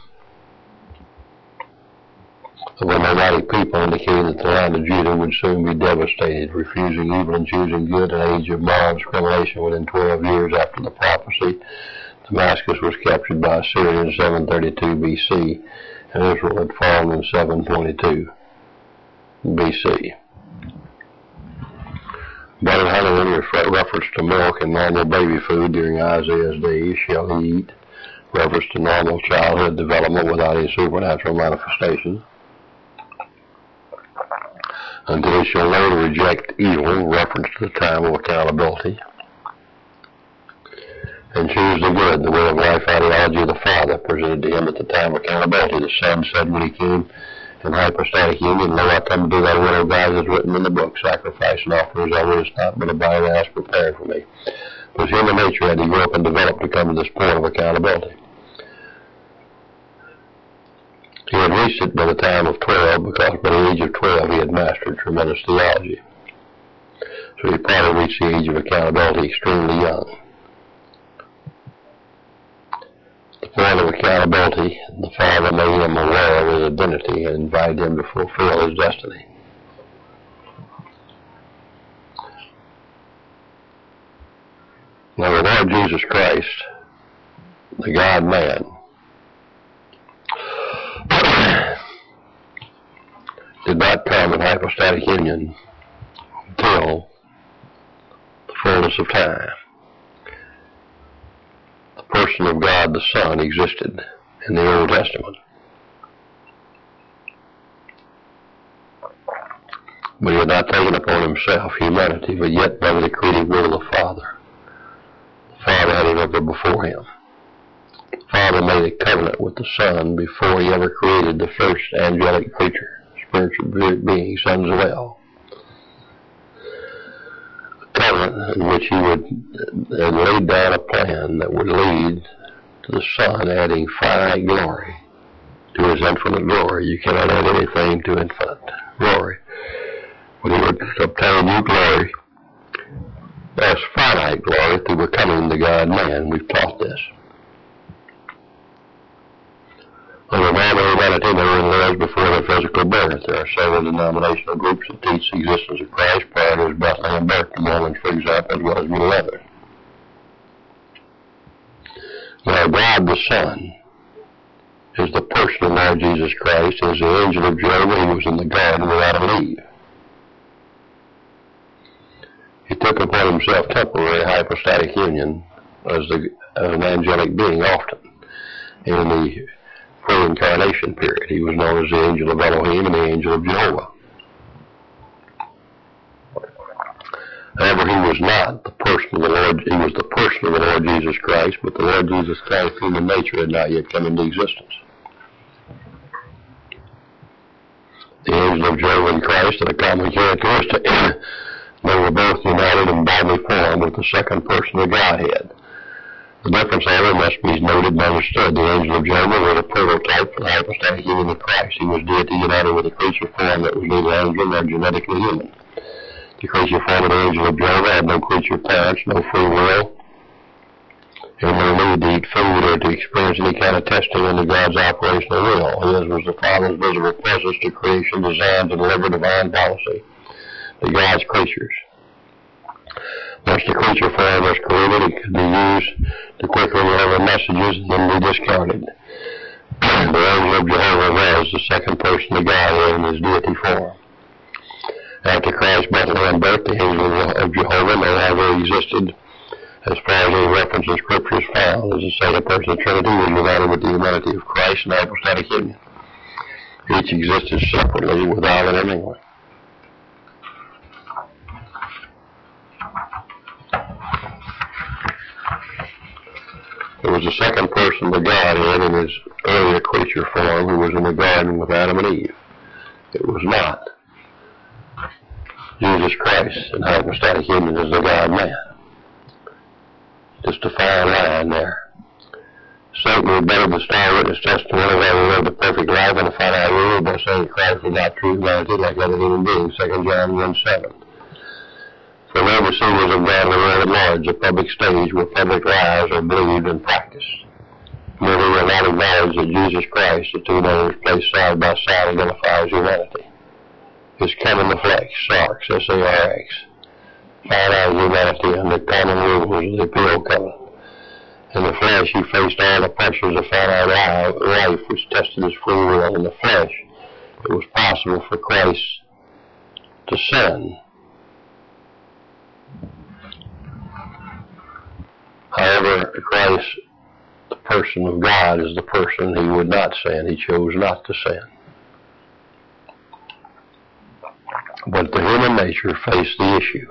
of a nomadic people, indicating that the land of Judah would soon be devastated. Refusing evil and choosing good, an age of moral discrimination within twelve years after the prophecy, Damascus was captured by Assyria in seven thirty-two B C, and Israel had fallen in seven twenty-two B C. Butter and honey in reference to milk and normal baby food during Isaiah's days shall he eat, reference to normal childhood development without any supernatural manifestation. Until he shall learn to reject evil, reference to the time of accountability, and choose the good, the way of life ideology of the Father presented to him at the time of accountability. The Son said when he came in hypostatic union, "Lo, I come to do thy will, O God, as written in the book, sacrifice and offerings I wouldest not, but a body thou hast prepared for me." It was human nature had to grow up and develop to come to this point of accountability. He had reached it by the time of twelve, because by the age of twelve he had mastered tremendous theology. So he probably reached the age of accountability extremely young. The point of accountability, the Father made him aware of his identity and invited him to fulfill his destiny. Now the Lord Jesus Christ, the God-man, did not come in hypostatic union until the fullness of time. The person of God the Son existed in the Old Testament, but he had not taken upon himself humanity, but yet by the creative will of the Father. The Father had it ever before him. The Father made a covenant with the Son before he ever created the first angelic creature, spiritual being, sons of El. A covenant in which he would and laid down a plan that would lead to the Son adding finite glory to his infinite glory. You cannot add anything to infinite glory. But he would obtain new glory as finite glory through becoming the God-man. We've taught this. Under normal humanity, no one lives before their physical birth. There are several denominational groups that teach the existence of Christ prior to his Bethlehem birth, the Mormons, for example, as well as many others. Now, God the Son is the person of Lord Jesus Christ. As the angel of Jehovah, he was in the garden without a leave. He took upon himself temporary hypostatic union as, the, as an angelic being often. In the pre-incarnation period, he was known as the angel of Elohim and the angel of Jehovah. However, he was not the person of the Lord, he was the person of the Lord Jesus Christ, but the Lord Jesus Christ's human nature had not yet come into existence. The angel of Jehovah and Christ had a common characteristic. They were both united in bodily form with the second person of Godhead. The difference, however, must be noted and understood. The angel of Jehovah was a prototype for the hypostatic union of Christ. He was deity united with a creature form that was neither angel nor genetically human. The creature form of the angel of Jehovah had no creature parents, no free will, and no need to eat food or to experience any kind of testing under God's operational will. His was the Father's visible presence to creation, design to deliver divine policy to God's creatures. Once the creature form was created, it could be used to quickly deliver messages and then be discarded. The angel of Jehovah was the second person of God in his deity form. After Christ's Bethlehem birth, the angel of Jehovah no longer existed as far as any reference in Scripture is found. As the second person of the Trinity was united with the humanity of Christ in hypostatic union. Each existed separately without intermingling. It was the second person of Godhead in his earlier creature form who was in the garden with Adam and Eve. It was not Jesus Christ in hypostatic union as the God-man. Just a fine line there. Satan rebutted the star witness testimony that he lived a perfect life in a finite world by saying Christ was not true humanity like other human beings, Second John one seven. For no deceivers of God in the world at large, a public stage where public lies are believed and practiced. Merely will not acknowledge that Jesus Christ, the two names placed side by side, identifies humanity. His come in the flesh, sarx, S A R X, finite humanity under common rules of the appeal covenant. In the flesh, he faced all the pressures of finite life, which tested his free will. In the flesh, it was possible for Christ to sin. However, Christ, the person of God, is the person he would not sin. He chose not to sin. But the human nature faced the issue.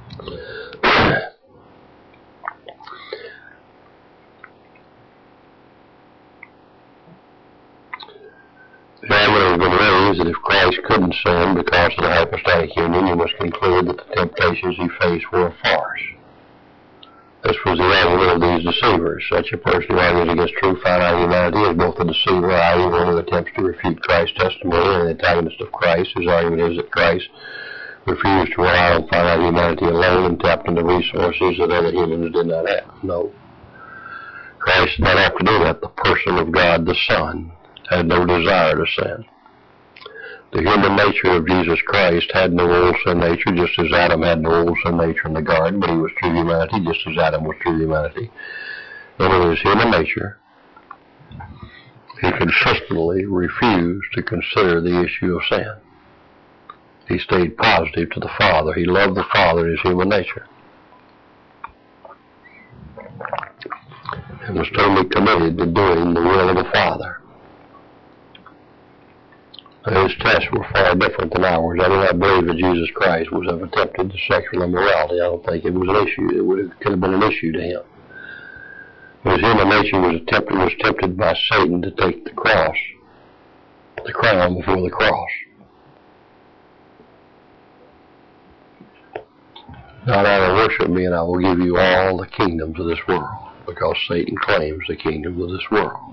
The argument has been raised that if Christ couldn't sin because of the hypostatic union, you must conclude that the temptations he faced were a farce. This was the argument of these deceivers. Such a person who argues against true finite humanity is both a deceiver, that is, one who attempts to refute Christ's testimony, and an antagonist of Christ, whose argument is that Christ refused to rely on finite humanity alone and tapped into resources that other humans did not have. No. Christ did not have to do that. The person of God, the Son, had no desire to sin. The human nature of Jesus Christ had no old sin nature, just as Adam had no old sin nature in the garden, but he was true humanity, just as Adam was true humanity. And in his human nature, he consistently refused to consider the issue of sin. He stayed positive to the Father. He loved the Father in his human nature, and was totally committed to doing the will of the Father. His tests were far different than ours. I do not believe that Jesus Christ was ever tempted to sexual immorality. I don't think it was an issue. It would have, could have been an issue to him. His human nature was tempted, was tempted by Satan to take the cross, the crown before the cross. Not I will worship me, and I will give you all the kingdoms of this world, because Satan claims the kingdoms of this world.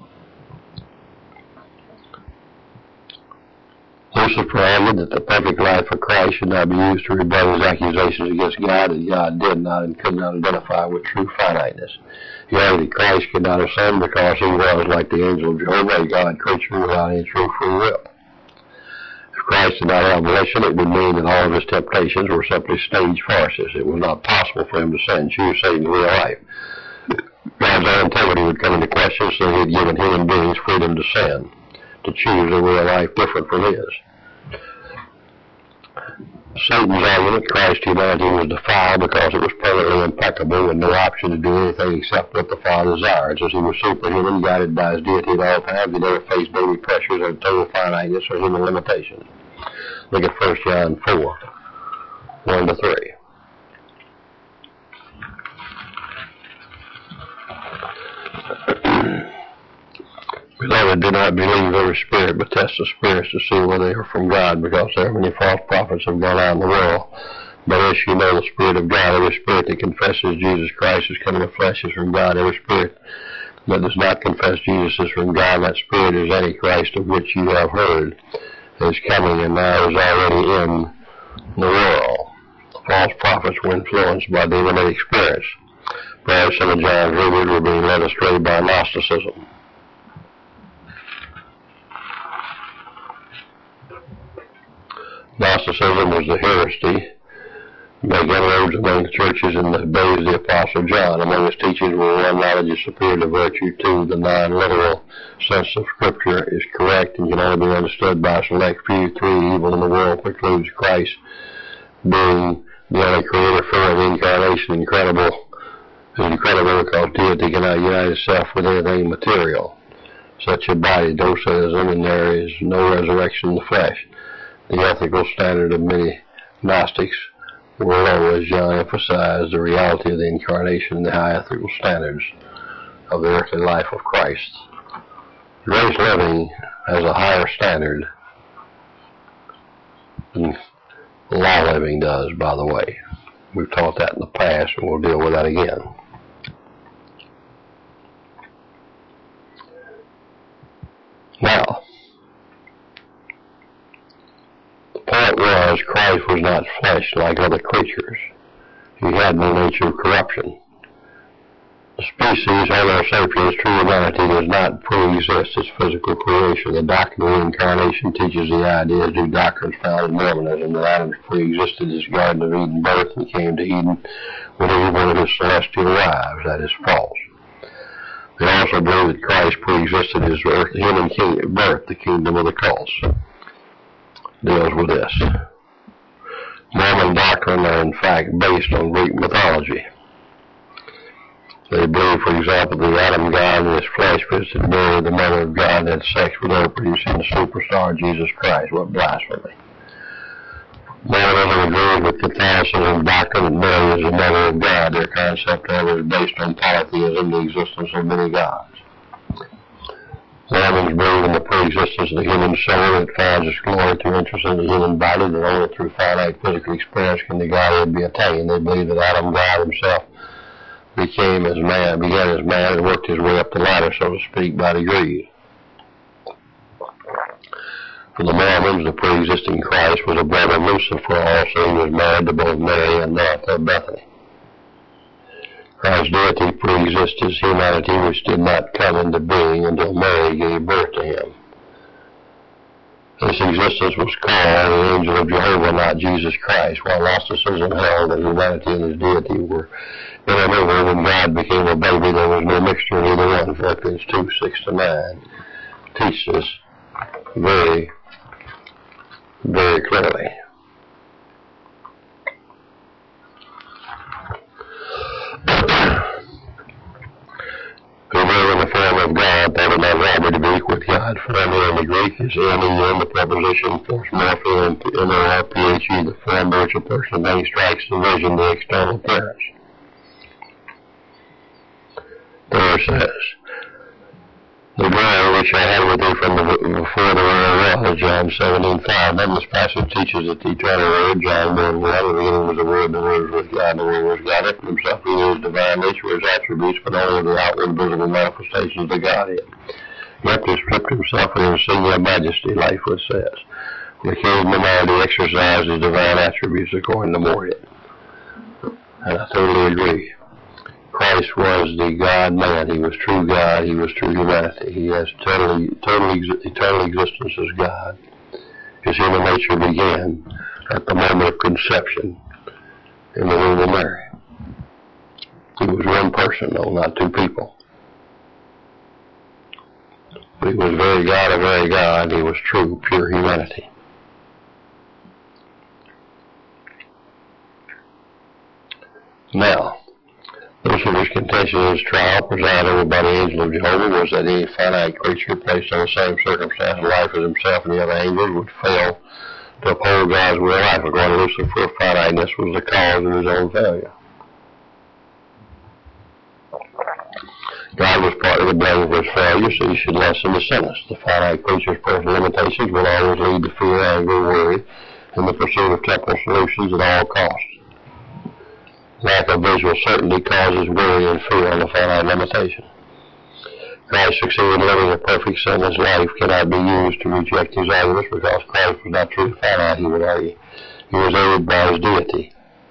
Lucifer argued that the perfect life of Christ should not be used to rebut his accusations against God, and God did not and could not identify with true finiteness. He argued that Christ could not have sinned because he was, like the angel of Jehovah, a God creature without any true free will. If Christ did not have volition, it would mean that all of his temptations were simply staged farces. It was not possible for him to sin, choose Satan in real life. God's own integrity would come into question, so he had given human beings freedom to sin, to choose a real life different from his. Satan's argument, Christ's humanity was defiled because it was permanently impeccable with no option to do anything except what the Father desired. As he was superhuman, guided by his deity at all times, he never faced daily pressures of total finiteness or human limitation. Look at First John four, one to three. Beloved, do not believe every spirit, but test the spirits to see whether they are from God, because there are many false prophets have gone out in the world. But as you know the Spirit of God, every spirit that confesses Jesus Christ is come in the flesh is from God. Every spirit that does not confess Jesus is from God. That spirit is Antichrist, of which you have heard is coming and now is already in the world. The false prophets were influenced by demonic spirits. Perhaps some of John's readers were being led astray by Gnosticism. Gnosticism was the heresy that inroads among the churches in the days of the Apostle John. Among his teachings were one, knowledge is superior to virtue; two, the non-literal sense of Scripture is correct and can only be understood by a select few; three, evil in the world precludes Christ being the only creator. Four, the incarnation incredible is incredible because deity cannot unite itself with anything material, such a body, doceism, and there is no resurrection in the flesh. The ethical standard of many Gnostics were low, as John emphasized the reality of the incarnation and the high ethical standards of the earthly life of Christ. Grace living has a higher standard than law living does, by the way. We've taught that in the past, and we'll deal with that again. Now, point was, Christ was not flesh like other creatures. He had no nature of corruption. The species, Homo sapiens, true humanity, does not pre-exist as physical creation. The doctrine of incarnation teaches the ideas due doctrines found in Mormonism that Adam pre-existed his Garden of Eden birth and came to Eden with every one of his celestial wives. That is false. They also believe that Christ pre-existed his earth, human king, birth, the kingdom of the cults. Deals with this. Mormon doctrine are in fact based on Greek mythology. They believe, for example, the Adam God in his flesh visited Mary, the mother of God, and had sex with her, producing the superstar Jesus Christ. What blasphemy. Mormonism agrees with Catholicism doctrine that Mary is the mother of God. Their concept, however, is based on polytheism, the existence of many gods. Mormons believe in the pre-existence of the human soul that finds its glory through interest in the human body, that only through finite physical experience can the Godhead be attained. They believe that Adam, God himself, became as man, began as man, and worked his way up the ladder, so to speak, by degrees. For the Mormons, the pre-existing Christ was a brother Lucifer, also he was married to both Mary and Martha of Bethany. Christ's deity pre-exists his humanity, which did not come into being until Mary gave birth to him. This existence was called the angel of Jehovah, not Jesus Christ, while Gnosticism held that humanity and his deity were intermingled. When God became a baby, there was no mixture in either one. Philippians two, six to nine teaches us very, very clearly. Whoever in the form of God thought it not robbery to be equal with God, for under in the Greek is N E N, the preposition force morphe, and N O R P H E, the form by which a person then strikes the vision, the external appearance. There says, the ground which I had with thee from the, before the world was, John seventeen five. Then this passage teaches that the eternal word, John one one, the beginning was the word, the word was with God, the word was God. It himself he knew his divine nature, his attributes, but only the outward visible manifestations of the Godhead. Yet he stripped himself of his singular majesty, Lightfoot says. The king of humanity exercised his divine attributes according to Morgan. And I totally agree. Christ was the God-man. He was true God. He was true humanity. He has totally, totally, eternal existence as God. His human nature began at the moment of conception in the womb of Mary. He was one person, though, not two people. But he was very God and very God. He was true, pure humanity. Now, Lucifer's contention in his trial, presided over by the angel of Jehovah, was that any finite creature placed in the same circumstance of life as himself and the other angels would fail to uphold God's will of life. According to Lucifer, finiteness was the cause of his own failure. God was partly to blame for his failure, so he should lessen the sentence. The finite creature's personal limitations will always lead to fear, anger, worry, and the pursuit of temporal solutions at all costs. Lack of visual certainty causes worry and fear on the finite limitation. Christ succeeded in living a perfect sinless life cannot be used to reject his arguments because Christ was not truly finite, he would argue. He was aided by his deity.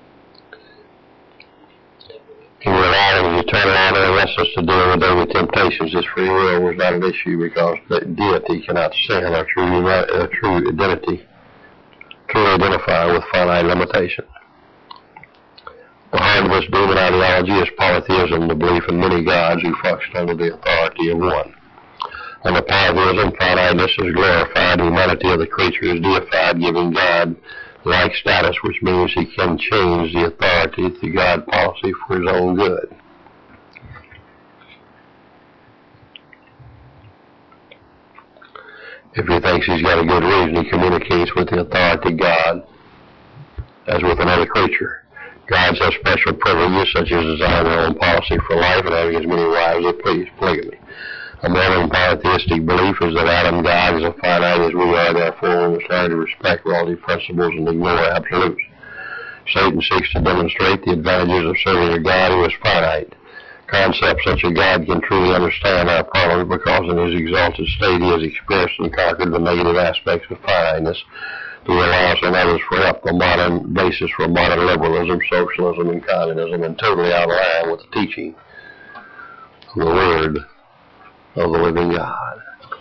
He relied on his eternal honor and lessons to deal with daily temptations. His free will was not an issue because the deity cannot sin or true, uh, true identity, truly identify with finite limitation. The heart of this demon ideology is polytheism, the belief in many gods who function under the authority of one. Under polytheism, finiteness is glorified, humanity of the creature is deified, giving God like status, which means he can change the authority to God policy for his own good. If he thinks he's got a good reason, he communicates with the authority God as with another creature. Gods have special privileges, such as designing their own policy for life and having as many wives as please, polygamy. A modern polytheistic belief is that Adam God is as finite as we are, therefore we must learn to respect relative principles and ignore absolutes. Satan seeks to demonstrate the advantages of serving a God who is finite. Concepts such as God can truly understand our problems because in his exalted state he has experienced and conquered the negative aspects of finiteness to allow us and others for help, the modern basis for modern liberalism, socialism, and communism, and totally out of line with the teaching of the Word of the living God.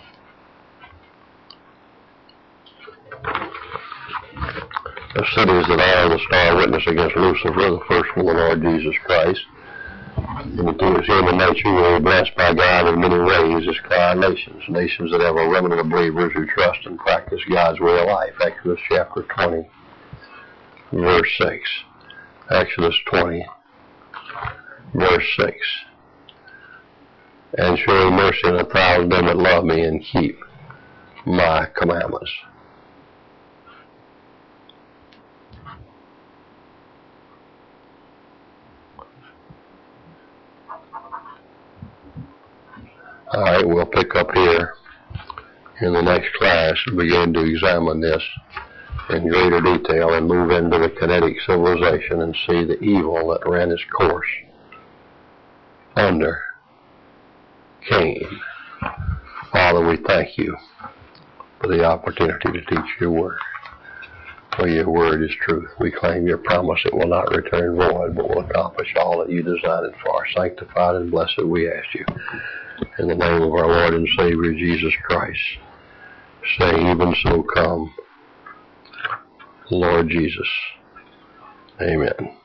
The cities that are the star witness against Lucifer, the first one, the Lord Jesus Christ, and through his human nature, we are blessed by God in many ways as crying nations, nations that have a remnant of believers who trust and practice God's way of life. Exodus chapter twenty, verse six. Exodus twenty, verse six. And show mercy on a thousand them that love me and keep my commandments. All right, we'll pick up here in the next class and begin to examine this in greater detail and move into the kinetic civilization and see the evil that ran its course under Cain. Father, we thank you for the opportunity to teach your word. For your word is truth. We claim your promise it will not return void, but will accomplish all that you designed it for. Sanctified and blessed we ask you. In the name of our Lord and Savior Jesus Christ, saying, even so come, Lord Jesus. Amen.